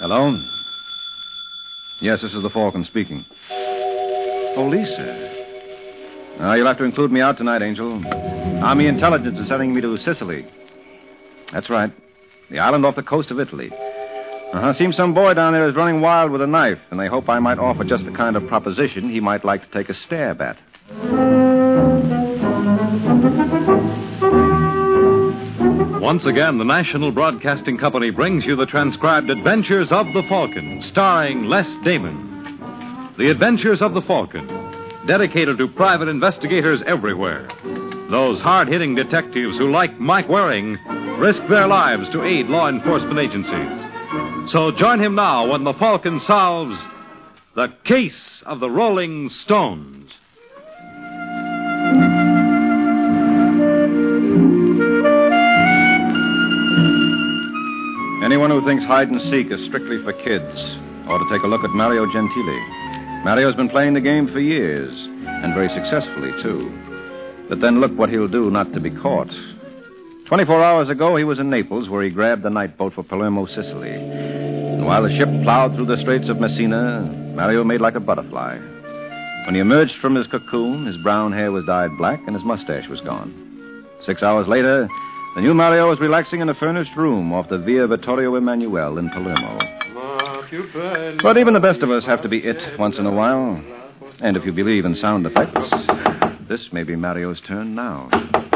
Hello? Yes, this is the Falcon speaking. Oh, Lisa. You'll have to include me out tonight, Angel. Army intelligence is sending me to Sicily. That's right. The island off the coast of Italy. Seems some boy down there is running wild with a knife, and they hope I might offer just the kind of proposition he might like to take a stab at. Once again, the National Broadcasting Company brings you the transcribed Adventures of the Falcon, starring Les Damon. The Adventures of the Falcon, dedicated to private investigators everywhere. Those hard-hitting detectives who, like Mike Waring, risk their lives to aid law enforcement agencies. So join him now when the Falcon solves the case of the Rolling Stones. Anyone who thinks hide and seek is strictly for kids ought to take a look at Mario Gentili. Mario's been playing the game for years, and very successfully, too. But then look what he'll do not to be caught. 24 hours ago, he was in Naples, where he grabbed the night boat for Palermo, Sicily. And while the ship plowed through the Straits of Messina, Mario made like a butterfly. When he emerged from his cocoon, his brown hair was dyed black and his mustache was gone. 6 hours later, the new Mario was relaxing in a furnished room off the Via Vittorio Emanuele in Palermo. But even the best of us have to be it once in a while. And if you believe in sound effects, this may be Mario's turn now.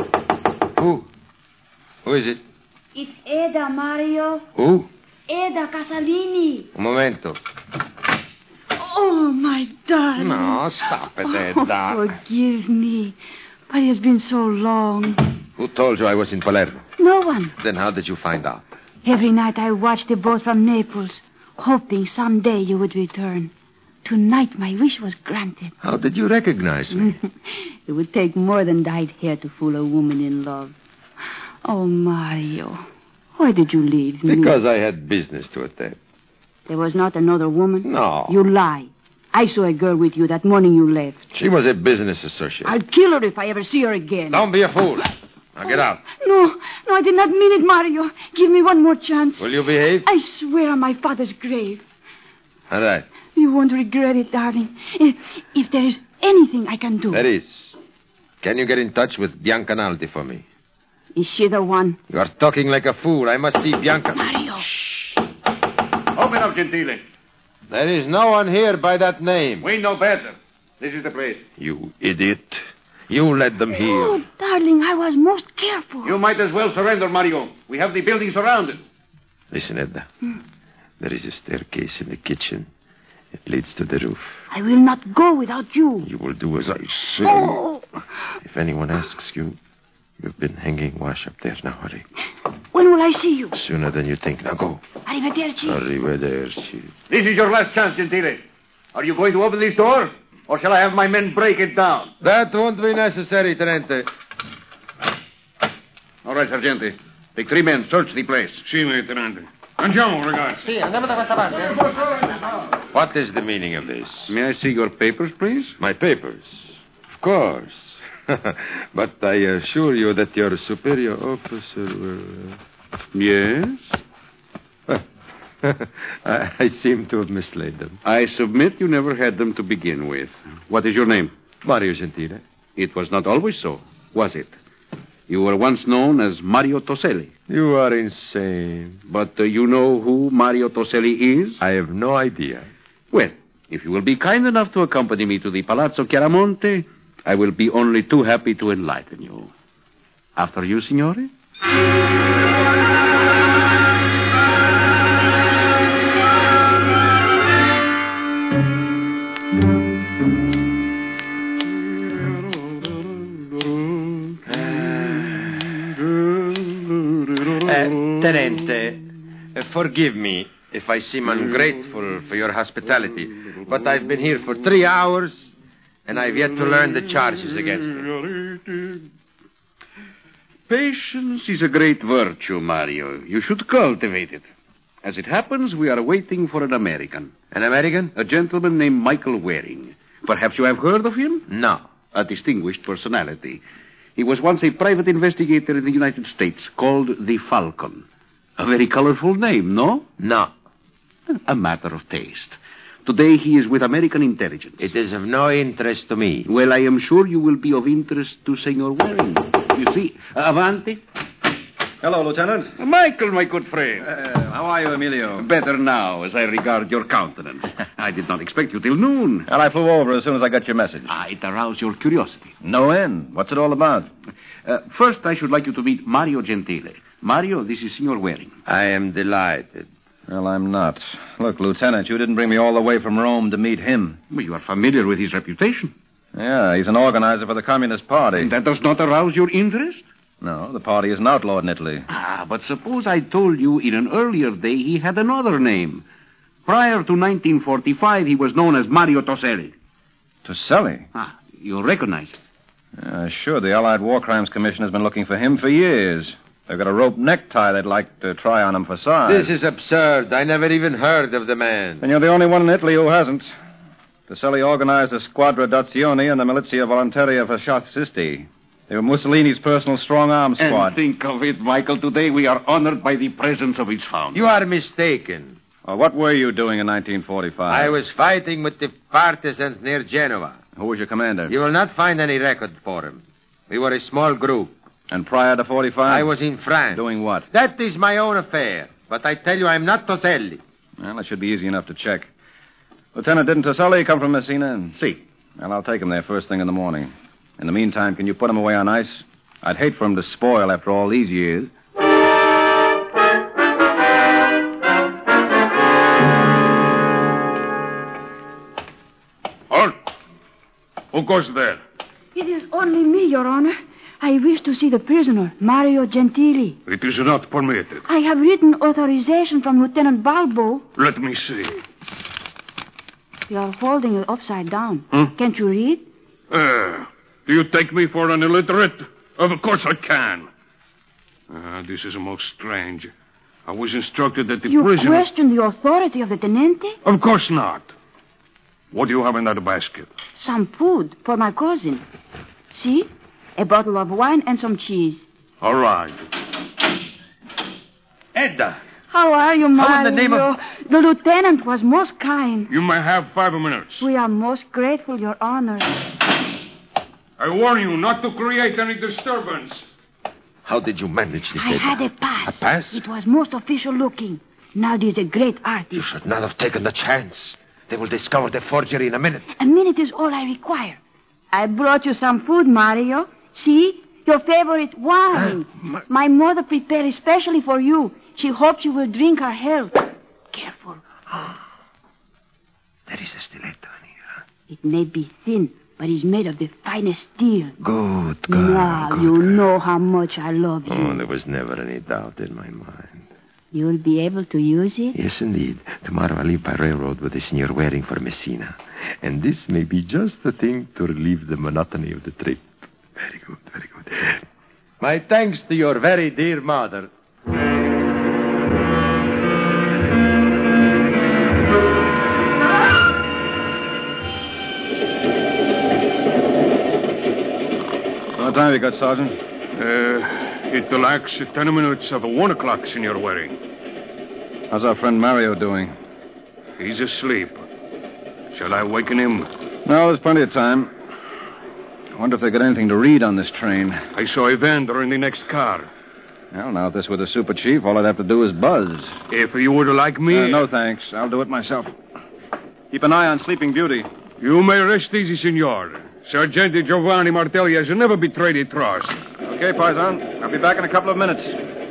Who is it? It's Eda, Mario. Who? Eda Casalini. Un momento. Oh, my darling. No, stop it, Eda. Forgive me, but it's been so long. Who told you I was in Palermo? No one. Then how did you find out? Every night I watched the boat from Naples, hoping someday you would return. Tonight my wish was granted. How did you recognize me? It would take more than dyed hair to fool a woman in love. Oh, Mario, why did you leave me? Because I had business to attend. There was not another woman? No. You lie. I saw a girl with you that morning you left. She was a business associate. I'll kill her if I ever see her again. Don't be a fool. Now get out. No, I did not mean it, Mario. Give me one more chance. Will you behave? I swear on my father's grave. All right. You won't regret it, darling. If there is anything I can do. There is. Can you get in touch with Bianca Naldi for me? Is she the one? You are talking like a fool. I must see Bianca. Mario. Shh. Open up, Gentile. There is no one here by that name. We know better. This is the place. You idiot. You led them here. Oh, darling, I was most careful. You might as well surrender, Mario. We have the building surrounded. Listen, Edna. There is a staircase in the kitchen. It leads to the roof. I will not go without you. You will do as I say. Oh. If anyone asks you, you've been hanging wash up there. Now hurry. When will I see you? Sooner than you think. Now go. Arrivederci. Arrivederci. This is your last chance, Gentile. Are you going to open this door? Or shall I have my men break it down? That won't be necessary, Tenente. All right, Sergeante. Take 3 men. Search the place. Sì, Tenente. Andiamo, ragazzi. Sì, andiamo da questa parte. What is the meaning of this? May I see your papers, please? My papers? Of course. But I assure you that your superior officer will... Yes? I seem to have mislaid them. I submit you never had them to begin with. What is your name? Mario Gentile. It was not always so, was it? You were once known as Mario Toselli. You are insane. But you know who Mario Toselli is? I have no idea. Well, if you will be kind enough to accompany me to the Palazzo Chiaramonte, I will be only too happy to enlighten you. After you, signore? Tenente, forgive me if I seem ungrateful for your hospitality, but I've been here for 3 hours, and I've yet to learn the charges against me. Patience is a great virtue, Mario. You should cultivate it. As it happens, we are waiting for an American. An American? A gentleman named Michael Waring. Perhaps you have heard of him? No. A distinguished personality. He was once a private investigator in the United States called the Falcon. A very colorful name, no? No. A matter of taste. Today he is with American intelligence. It is of no interest to me. Well, I am sure you will be of interest to Senor Waring. You see, Avanti. Hello, Lieutenant. Michael, my good friend. How are you, Emilio? Better now, as I regard your countenance. I did not expect you till noon. Well, I flew over as soon as I got your message. It aroused your curiosity. No end. What's it all about? First, I should like you to meet Mario Gentile. Mario, this is Senor Waring. I am delighted. Well, I'm not. Look, Lieutenant, you didn't bring me all the way from Rome to meet him. Well, you are familiar with his reputation. Yeah, he's an organizer for the Communist Party. And that does not arouse your interest? No, the party isn't outlawed in Italy. But suppose I told you in an earlier day he had another name. Prior to 1945, he was known as Mario Toselli. Toselli? You recognize him? Sure, the Allied War Crimes Commission has been looking for him for years. They've got a rope necktie they'd like to try on him for size. This is absurd. I never even heard of the man. And you're the only one in Italy who hasn't. Toselli organized the Squadra d'Azione and the Milizia Volontaria Fascisti. They were Mussolini's personal strong-arm squad. And think of it, Michael. Today we are honored by the presence of its founder. You are mistaken. Well, what were you doing in 1945? I was fighting with the partisans near Genoa. Who was your commander? You will not find any record for him. We were a small group. And prior to 45? I was in France. Doing what? That is my own affair. But I tell you, I'm not Toselli. Well, it should be easy enough to check. Lieutenant, didn't Toselli come from Messina? See. Well, I'll take him there first thing in the morning. In the meantime, can you put him away on ice? I'd hate for him to spoil after all these years. Halt! Who goes there? It is only me, Your Honor. I wish to see the prisoner, Mario Gentili. It is not permitted. I have written authorization from Lieutenant Balbo. Let me see. You are holding it upside down. Hmm? Can't you read? Do you take me for an illiterate? Of course I can. This is most strange. I was instructed that the You prisoner... question the authority of the tenente? Of course not. What do you have in that basket? Some food for my cousin. See? A bottle of wine and some cheese. All right. Edda. How are you, Mario? How in the name of... The lieutenant was most kind. You may have 5 minutes. We are most grateful, Your Honor. I warn you not to create any disturbance. How did you manage this, I Edda? had a pass. A pass? It was most official looking. Nadia is a great artist. You should not have taken the chance. They will discover the forgery in a minute. A minute is all I require. I brought you some food, Mario. See? Your favorite wine. My mother prepared especially for you. She hopes you will drink her health. Careful. There is a stiletto in here. It may be thin, but it's made of the finest steel. Good girl. Now good you girl. know how much I love you. Oh, there was never any doubt in my mind. You'll be able to use it? Yes, indeed. Tomorrow I'll leave by railroad with the Senor Waring for Messina. And this may be just the thing to relieve the monotony of the trip. Very good, very good. My thanks to your very dear mother. What time have you got, Sergeant? It lacks 10 minutes of 1 o'clock, Senor Waring. How's our friend Mario doing? He's asleep. Shall I waken him? No, there's plenty of time. I wonder if they got anything to read on this train. I saw a vendor in the next car. Well, now, if this were the super chief, all I'd have to do is buzz. If you would like me... No, thanks. I'll do it myself. Keep an eye on Sleeping Beauty. You may rest easy, Signor. Sergeant Giovanni Martelli has never betrayed a trust. Okay, Paisan. I'll be back in a couple of minutes.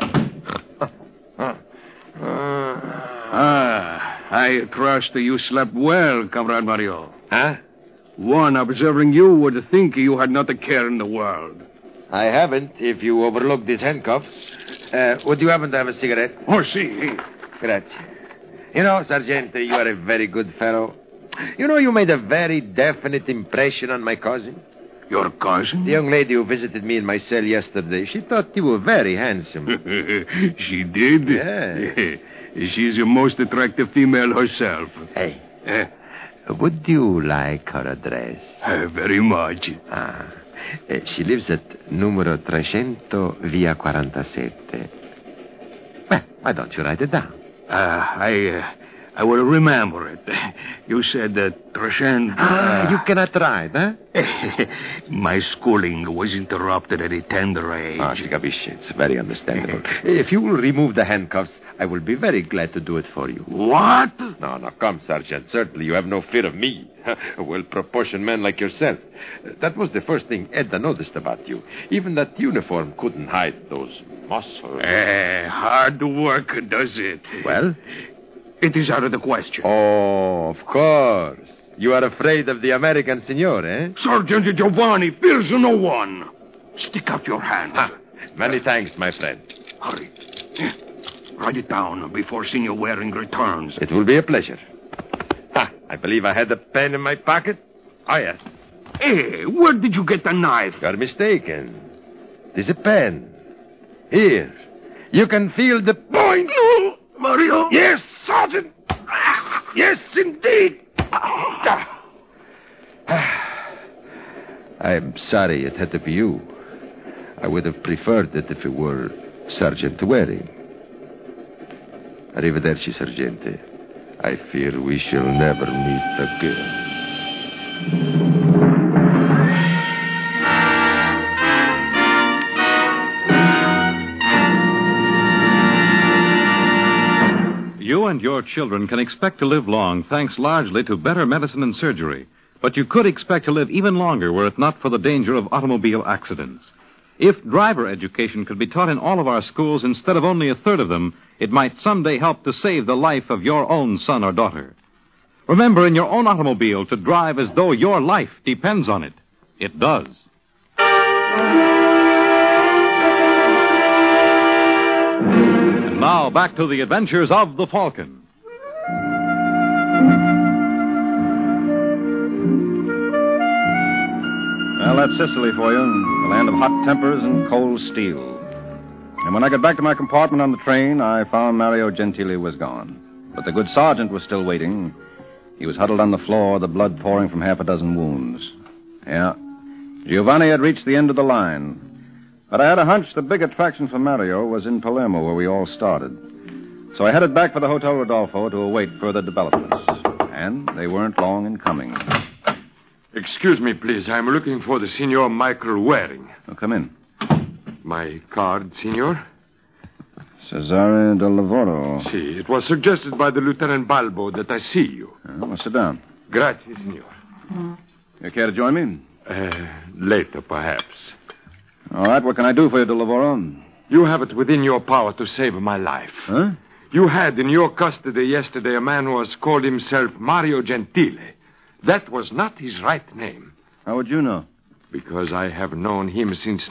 I trust you slept well, Comrade Mario. Huh? One observing you would think you had not a care in the world. I haven't, if you overlook these handcuffs. Would you happen to have a cigarette? Oh, si. Grazie. You know, Sergeant, you are a very good fellow. You know, you made a very definite impression on my cousin. Your cousin? The young lady who visited me in my cell yesterday, she thought you were very handsome. She did? Yes. She's a most attractive female herself. Hey, would you like her address? Very much. She lives at numero 300 via 47. Well, why don't you write it down? I will remember it. You said that Treshant... You cannot ride, huh? My schooling was interrupted at a tender age. Capisce. It's very understandable. If you will remove the handcuffs, I will be very glad to do it for you. What? No, come, Sergeant. Certainly you have no fear of me. A well-proportioned man like yourself. That was the first thing Edna noticed about you. Even that uniform couldn't hide those muscles. Hard work does it. Well? It is out of the question. Oh, of course. You are afraid of the American senor, eh? Sergeant Giovanni fears no one. Stick out your hand. Many thanks, my friend. Hurry. Write it down before Senor Waring returns. It will be a pleasure. I believe I had a pen in my pocket. Oh, yes. Hey, where did you get the knife? You're mistaken. There's a pen. Here. You can feel the point. No, Mario. Yes, Sergeant. Yes, indeed. I'm sorry it had to be you. I would have preferred it if it were Sergeant Waring. Arrivederci, Sergeante. I fear we shall never meet again. You and your children can expect to live long thanks largely to better medicine and surgery. But you could expect to live even longer were it not for the danger of automobile accidents. If driver education could be taught in all of our schools instead of only a third of them, it might someday help to save the life of your own son or daughter. Remember in your own automobile to drive as though your life depends on it. It does. And now back to the adventures of the Falcon. Well, that's Sicily for you, the land of hot tempers and cold steel. And when I got back to my compartment on the train, I found Mario Gentili was gone. But the good sergeant was still waiting. He was huddled on the floor, the blood pouring from half a dozen wounds. Yeah, Giovanni had reached the end of the line. But I had a hunch the big attraction for Mario was in Palermo, where we all started. So I headed back for the Hotel Rodolfo to await further developments. And they weren't long in coming. Excuse me, please. I'm looking for the Signor Michael Waring. Oh, come in. My card, Signor? Cesare del Lavoro. Si. It was suggested by the Lieutenant Balbo that I see you. Well, sit down. Grazie, Signor. You care to join me? Later, perhaps. All right, what can I do for you, del Lavoro? You have it within your power to save my life. Huh? You had in your custody yesterday a man who has called himself Mario Gentili. That was not his right name. How would you know? Because I have known him since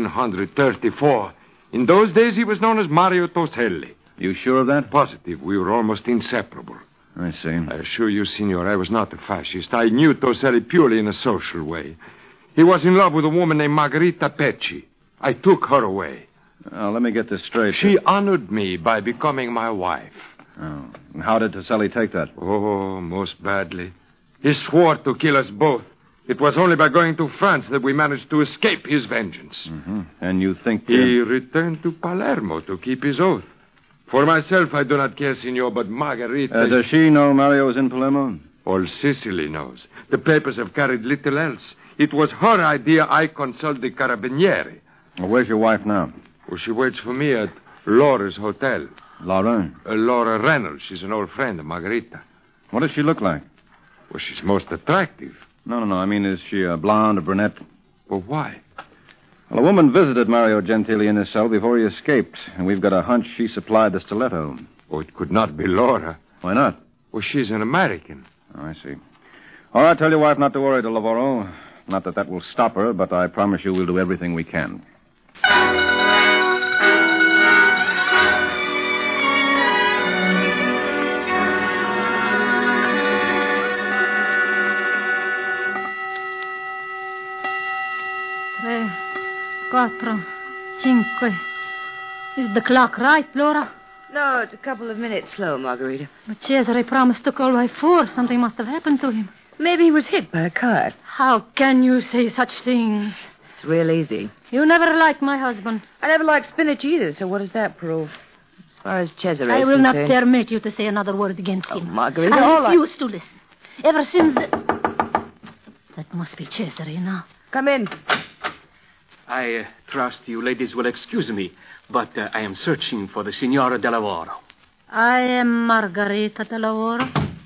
1934. In those days, he was known as Mario Toselli. You sure of that? Positive. We were almost inseparable. I see. I assure you, Signor, I was not a fascist. I knew Toselli purely in a social way. He was in love with a woman named Margherita Pecci. I took her away. Let me get this straight. She honored me by becoming my wife. Oh. And how did Toselli take that? Oh, most badly. He swore to kill us both. It was only by going to France that we managed to escape his vengeance. Mm-hmm. And you think... He returned to Palermo to keep his oath. For myself, I do not care, Signor, but Margherita... does she know Mario is in Palermo? All Sicily knows. The papers have carried little else. It was her idea I consult the Carabinieri. Well, where's your wife now? Well, she waits for me at Laura's hotel. Laura? Laura Reynolds. She's an old friend of Margherita. What does she look like? Well, she's most attractive. No. I mean, is she a blonde, a brunette? Well, why? Well, a woman visited Mario Gentili in his cell before he escaped, and we've got a hunch she supplied the stiletto. Oh, it could not be Laura. Why not? Well, she's an American. Oh, I see. All right, tell your wife not to worry, del Lavoro. Not that will stop her, but I promise you we'll do everything we can. Quattro, cinque. Is the clock right, Laura? No, it's a couple of minutes slow, Margarita. But Cesare promised to call by 4. Something must have happened to him. Maybe he was hit by a car. How can you say such things? It's real easy. You never liked my husband. I never liked spinach either, so what does that prove? As far as Cesare I is will not concerned... permit you to say another word against him. Margarita, I all refuse to listen. Ever since That must be Cesare now. Come in. I trust you ladies will excuse me, but I am searching for the Signora De Lavoro. I am Margarita De Lavoro.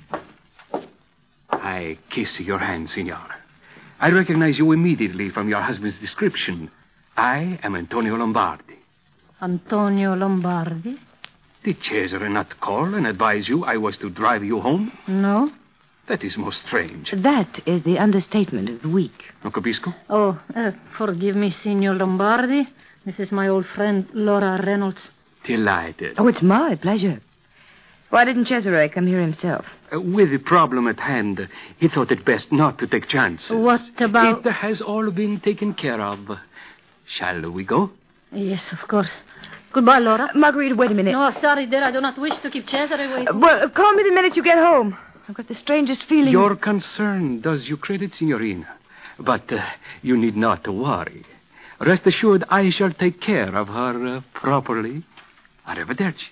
I kiss your hand, Signora. I recognize you immediately from your husband's description. I am Antonio Lombardi. Antonio Lombardi? Did Cesare not call and advise you I was to drive you home? No. That is most strange. That is the understatement of the week. Non capisco? Oh, forgive me, Signor Lombardi. This is my old friend, Laura Reynolds. Delighted. Oh, it's my pleasure. Why didn't Cesare come here himself? With the problem at hand, he thought it best not to take chances. What about... It has all been taken care of. Shall we go? Yes, of course. Goodbye, Laura. Margarita, wait a minute. No, sorry, dear. I do not wish to keep Cesare waiting. Well, call me the minute you get home. I've got the strangest feeling. Your concern does you credit, Signorina. But you need not worry. Rest assured, I shall take care of her properly. Arrivederci.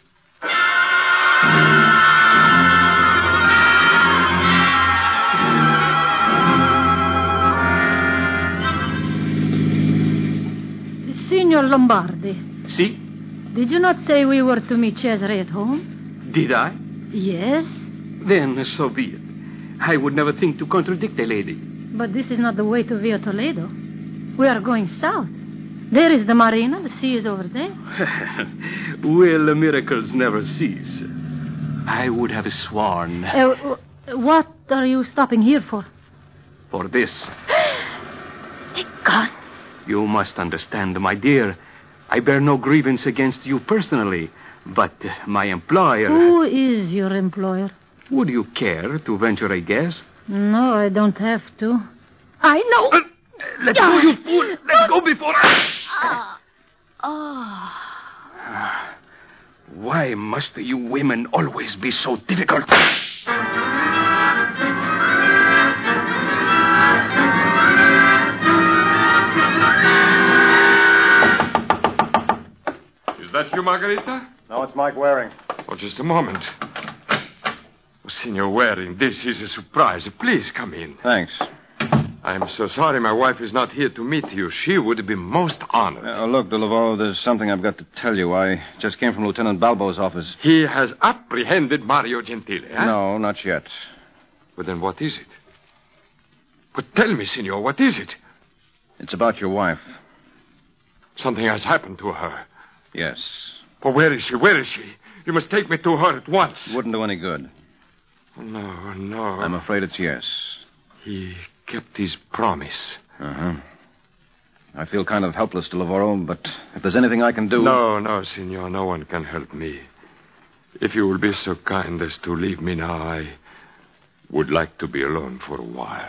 Signor Lombardi. Si? Did you not say we were to meet Cesare at home? Did I? Yes. Then so be it. I would never think to contradict a lady. But this is not the way to Via Toledo. We are going south. There is the marina. The sea is over there. Well, miracles never cease. I would have sworn. What are you stopping here for? For this. Thank God. You must understand, my dear. I bear no grievance against you personally, but my employer... Who is your employer? Would you care to venture a guess? No, I don't have to. I know. Let go, you fool. Let go before... Why must you women always be so difficult? Is that you, Margarita? No, it's Mike Waring. Oh, just a moment. Oh, Signor Waring, this is a surprise. Please come in. Thanks. I'm so sorry my wife is not here to meet you. She would be most honored. Look, De Lavoro, there's something I've got to tell you. I just came from Lieutenant Balbo's office. He has apprehended Mario Gentile, huh? No, not yet. But then what is it? But tell me, Signor, what is it? It's about your wife. Something has happened to her. Yes. But where is she? Where is she? You must take me to her at once. Wouldn't do any good. No, no. I'm afraid it's yes. He kept his promise. Uh-huh. I feel kind of helpless, De Lavoro, but if there's anything I can do... No, Signor, no one can help me. If you will be so kind as to leave me now, I would like to be alone for a while.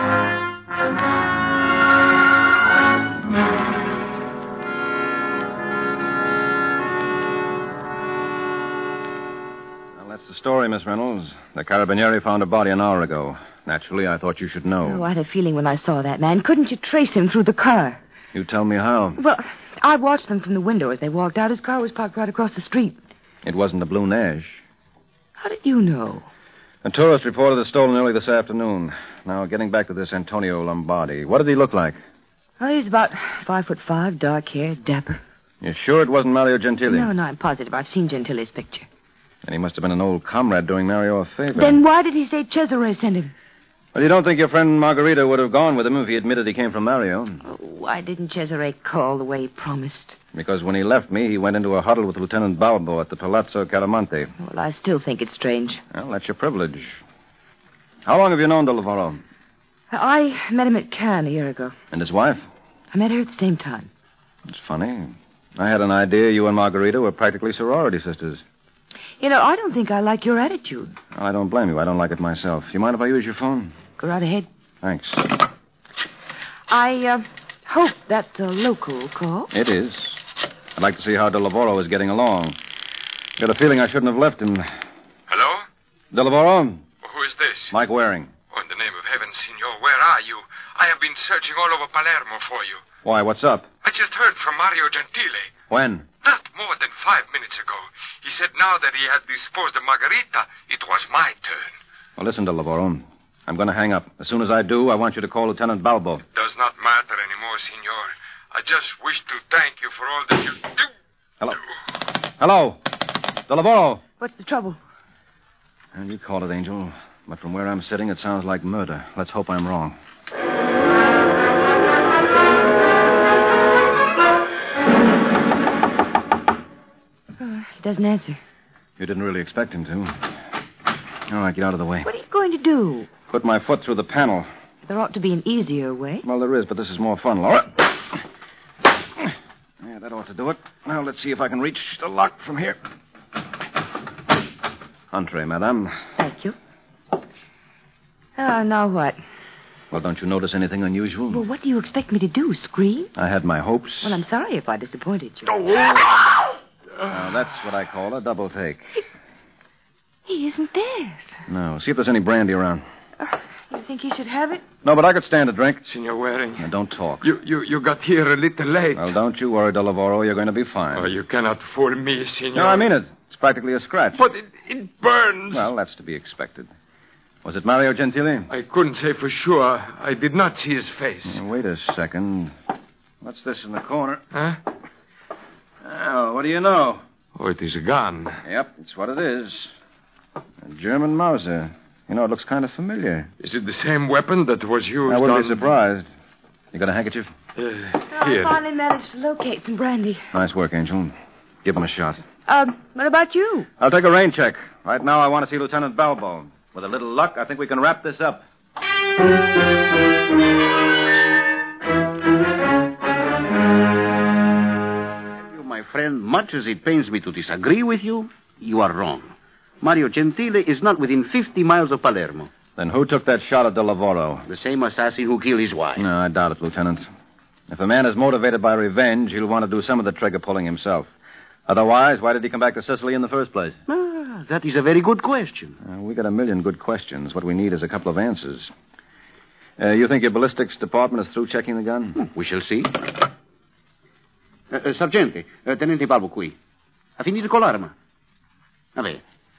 Well, that's the story, Miss Reynolds. The Carabinieri found a body an hour ago. Naturally, I thought you should know. Oh, I had a feeling when I saw that man. Couldn't you trace him through the car? You tell me how. Well, I watched them from the window as they walked out. His car was parked right across the street. It wasn't the Blue Nash. How did you know? A tourist reported it stolen early this afternoon. Now, getting back to this Antonio Lombardi. What did he look like? Oh, he was about 5'5", dark hair, dapper. You're sure it wasn't Mario Gentile? No, I'm positive. I've seen Gentile's picture. And he must have been an old comrade doing Mario a favor. Then why did he say Cesare sent him? Well, you don't think your friend Margarita would have gone with him if he admitted he came from Mario? Oh, why didn't Cesare call the way he promised? Because when he left me, he went into a huddle with Lieutenant Balbo at the Palazzo Caramonte. Well, I still think it's strange. Well, that's your privilege. How long have you known De Lavoro? I met him at Cannes a year ago. And his wife? I met her at the same time. It's funny. I had an idea you and Margarita were practically sorority sisters. You know, I don't think I like your attitude. Well, I don't blame you. I don't like it myself. You mind if I use your phone? Go right ahead. Thanks. I hope that's a local call. It is. I'd like to see how De Lavoro is getting along. Got a feeling I shouldn't have left him. Hello? De Lavoro? Who is this? Mike Waring. Oh, in the name of heaven, Signor, where are you? I have been searching all over Palermo for you. Why, what's up? I just heard from Mario Gentile. When? Not more than 5 minutes ago. He said now that he had disposed of Margarita, it was my turn. Well, listen, De Lavoro. I'm going to hang up. As soon as I do, I want you to call Lieutenant Balbo. Does not matter anymore, senor. I just wish to thank you for all that you do. Hello. Hello. De Lavoro. What's the trouble? And you call it, Angel. But from where I'm sitting, it sounds like murder. Let's hope I'm wrong. He doesn't answer. You didn't really expect him to. All right, get out of the way. What are you going to do? Put my foot through the panel. There ought to be an easier way. Well, there is, but this is more fun, Laura. Yeah, that ought to do it. Now, let's see if I can reach the lock from here. Entree, madame. Thank you. Now what? Well, don't you notice anything unusual? Well, what do you expect me to do, scream? I had my hopes. Well, I'm sorry if I disappointed you. Now, that's what I call a double take. He isn't dead. No. See if there's any brandy around. You think he should have it? No, but I could stand a drink. Senor Waring. Now, don't talk. You got here a little late. Well, don't you worry, De Lavoro. You're going to be fine. Oh, you cannot fool me, senor. No, I mean it. It's practically a scratch. But it burns. Well, that's to be expected. Was it Mario Gentili? I couldn't say for sure. I did not see his face. Wait a second. What's this in the corner? Huh? Oh, what do you know? Oh, it is a gun. Yep, it's what it is. A German Mauser. You know, it looks kind of familiar. Is it the same weapon that was used I wouldn't on... be surprised. You got a handkerchief? I Here. finally managed to locate some brandy. Nice work, Angel. Give him a shot. What about you? I'll take a rain check. Right now, I want to see Lieutenant Balbo. With a little luck, I think we can wrap this up. My friend, much as it pains me to disagree with you, you are wrong. Mario Gentili is not within 50 miles of Palermo. Then who took that shot at De Lavoro? The same assassin who killed his wife. No, I doubt it, Lieutenant. If a man is motivated by revenge, he'll want to do some of the trigger pulling himself. Otherwise, why did he come back to Sicily in the first place? That is a very good question. We got a million good questions. What we need is a couple of answers. You think your ballistics department is through checking the gun? We shall see. Sergente, Tenente Balbo qui. Ha finito con l'arma? Vabbè.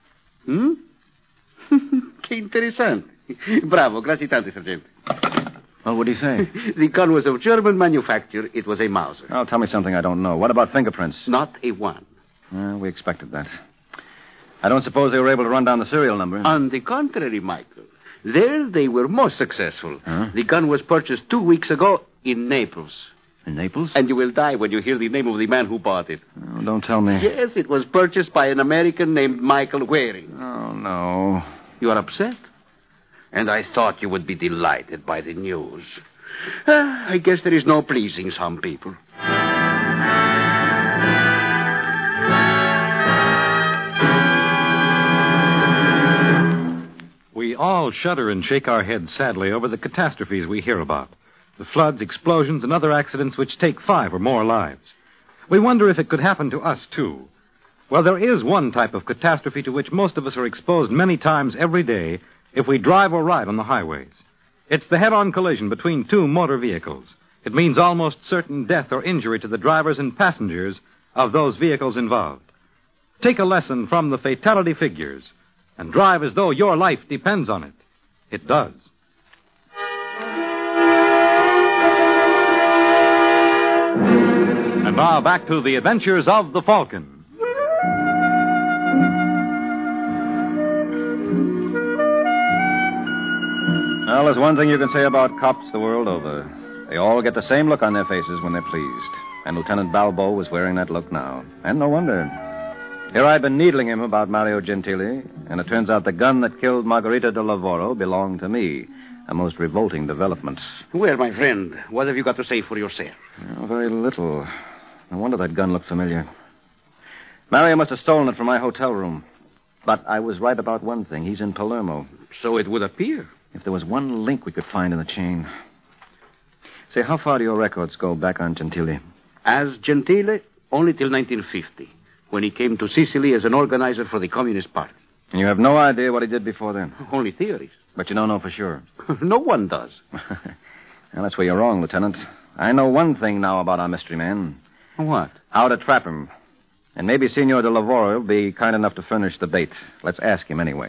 Che interessante. Bravo, grazie tante, Sergente. Well, what did he say? The gun was of German manufacture. It was a Mauser. Oh, tell me something I don't know. What about fingerprints? Not a one. We expected that. I don't suppose they were able to run down the serial number. On the contrary, Michael. There they were most successful. Huh? The gun was purchased 2 weeks ago in Naples. In Naples? And you will die when you hear the name of the man who bought it. Oh, don't tell me. Yes, it was purchased by an American named Michael Waring. Oh, no. You are upset? And I thought you would be delighted by the news. I guess there is no pleasing some people. We all shudder and shake our heads sadly over the catastrophes we hear about. The floods, explosions, and other accidents which take 5 or more lives. We wonder if it could happen to us, too. Well, there is one type of catastrophe to which most of us are exposed many times every day if we drive or ride on the highways. It's the head-on collision between 2 motor vehicles. It means almost certain death or injury to the drivers and passengers of those vehicles involved. Take a lesson from the fatality figures and drive as though your life depends on it. It does. And now back to the adventures of the Falcon. Well, there's one thing you can say about cops the world over. They all get the same look on their faces when they're pleased. And Lieutenant Balbo was wearing that look now. And no wonder. Here I've been needling him about Mario Gentili, and it turns out the gun that killed Margarita de Lavoro belonged to me. A most revolting development. Well, my friend, what have you got to say for yourself? Oh, very little. No wonder that gun looked familiar. Mario must have stolen it from my hotel room. But I was right about one thing. He's in Palermo. So it would appear. If there was one link we could find in the chain. Say, how far do your records go back on Gentili? As Gentili, only till 1950, when he came to Sicily as an organizer for the Communist Party. And you have no idea what he did before then? Only theories. But you don't know for sure. No one does. Well, that's where you're wrong, Lieutenant. I know one thing now about our mystery man. What? How to trap him. And maybe Senor de Lavoro will be kind enough to furnish the bait. Let's ask him anyway.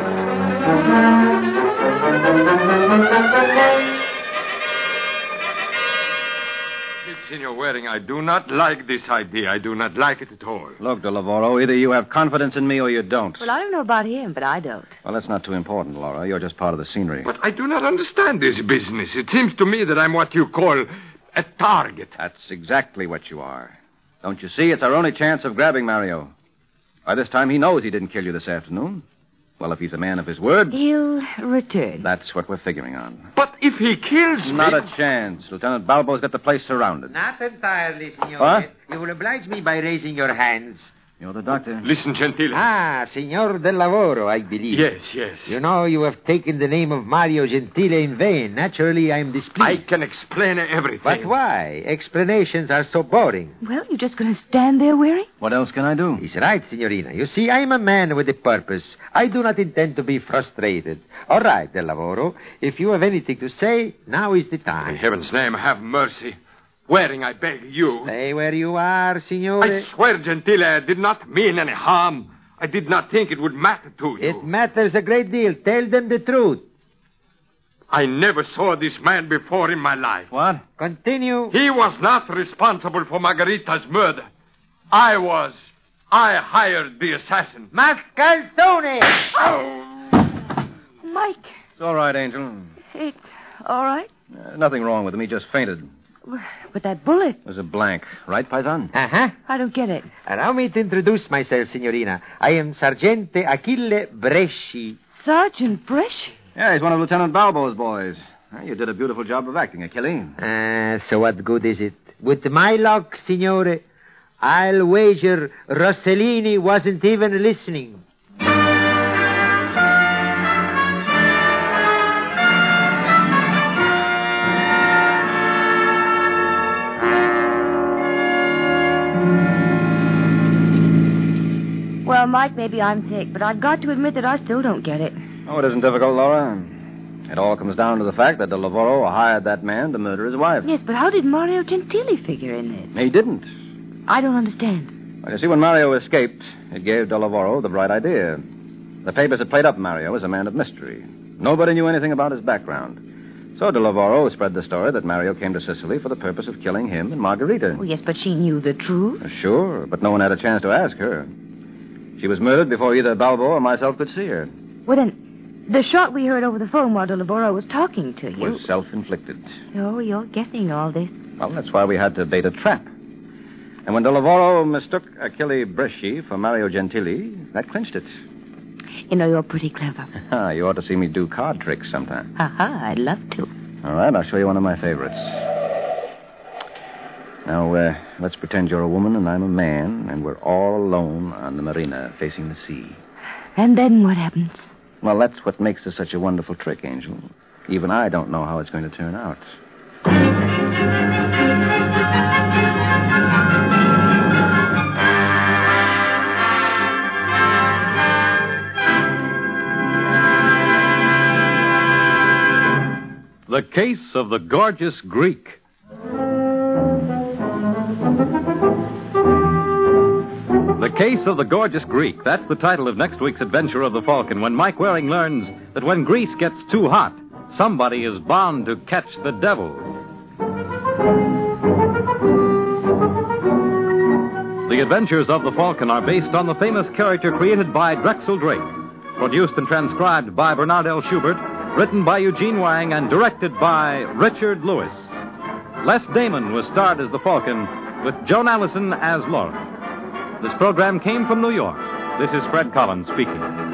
Senor Waring, I do not like this idea. I do not like it at all. Look, de Lavoro, either you have confidence in me or you don't. Well, I don't know about him, but I don't. Well, that's not too important, Laura. You're just part of the scenery. But I do not understand this business. It seems to me that I'm what you call a target. That's exactly what you are. Don't you see? It's our only chance of grabbing Mario. By this time, he knows he didn't kill you this afternoon. Well, if he's a man of his word... He'll return. That's what we're figuring on. But if he kills me... Not a chance. Lieutenant Balbo's got the place surrounded. Not entirely, senor. What? You will oblige me by raising your hands. You're the doctor. Listen, Gentile. Ah, Senor del Lavoro, I believe. Yes. You know, you have taken the name of Mario Gentile in vain. Naturally, I am displeased. I can explain everything. But why? Explanations are so boring. Well, you're just going to stand there, Waring? What else can I do? He's right, Signorina. You see, I am a man with a purpose. I do not intend to be frustrated. All right, del Lavoro. If you have anything to say, now is the time. In heaven's name, have mercy. Waring, I beg you. Stay where you are, Signore. I swear, Gentile, I did not mean any harm. I did not think it would matter to you. It matters a great deal. Tell them the truth. I never saw this man before in my life. What? Continue. He was not responsible for Margarita's murder. I was. I hired the assassin. Mascalzone! Mike, It's all right, Angel. it's all right. Nothing wrong with him. He just fainted. But that bullet, It was a blank. Right, Paisan? Uh-huh. I don't get it. Allow me to introduce myself, Signorina. I am Sergente Achille Bresci. Sergeant Bresci. Yeah, he's one of Lieutenant Balbo's boys. You did a beautiful job of acting, Achille. So what good is it? With my luck, Signore, I'll wager Rossellini wasn't even listening. Well, Mike, maybe I'm thick, but I've got to admit that I still don't get it. Oh, it isn't difficult, Laura. It all comes down to the fact that De Lavoro hired that man to murder his wife. Yes, but how did Mario Gentili figure in this? He didn't. I don't understand. Well, you see, when Mario escaped, it gave De Lavoro the bright idea. The papers had played up Mario as a man of mystery. Nobody knew anything about his background. So De Lavoro spread the story that Mario came to Sicily for the purpose of killing him and Margarita. Oh, yes, but she knew the truth. Sure, but no one had a chance to ask her. She was murdered before either Balbo or myself could see her. Well, then, the shot we heard over the phone while De Lavoro was talking to you... Was self-inflicted. Oh, you're guessing all this. Well, that's why we had to bait a trap. And when De Lavoro mistook Achille Bresci for Mario Gentili, that clinched it. You know, you're pretty clever. You ought to see me do card tricks sometime. Ha-ha, I'd love to. All right, I'll show you one of my favorites. Now, let's pretend you're a woman and I'm a man, and we're all alone on the marina facing the sea. And then what happens? Well, that's what makes this such a wonderful trick, Angel. Even I don't know how it's going to turn out. The Case of the Gorgeous Greek. The Case of the Gorgeous Greek. That's the title of next week's adventure of the Falcon, when Mike Waring learns that when Greece gets too hot, somebody is bound to catch the devil. The Adventures of the Falcon are based on the famous character created by Drexel Drake, produced and transcribed by Bernard L. Schubert, written by Eugene Wang, and directed by Richard Lewis. Les Damon was starred as the Falcon, with Joan Allison as Laura. This program came from New York. This is Fred Collins speaking.